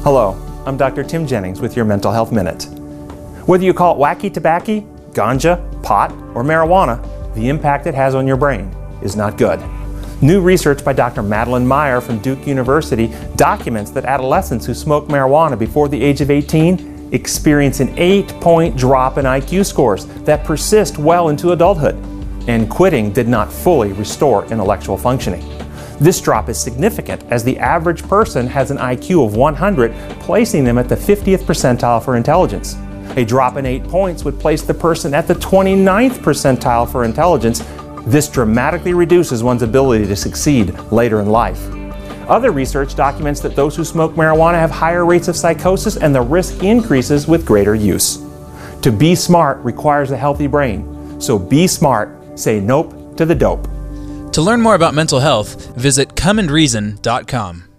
Hello, I'm Dr. Tim Jennings with your Mental Health Minute. Whether you call it wacky tobacco, ganja, pot, or marijuana, the impact it has on your brain is not good. New research by Dr. Madeline Meyer from Duke University documents that adolescents who smoke marijuana before the age of 18 experience an 8-point drop in IQ scores that persist well into adulthood, and quitting did not fully restore intellectual functioning. This drop is significant as the average person has an IQ of 100, placing them at the 50th percentile for intelligence. A drop in 8 points would place the person at the 29th percentile for intelligence. This dramatically reduces one's ability to succeed later in life. Other research documents that those who smoke marijuana have higher rates of psychosis, and the risk increases with greater use. To be smart requires a healthy brain. So be smart, say nope to the dope. To learn more about mental health, visit comeandreason.com.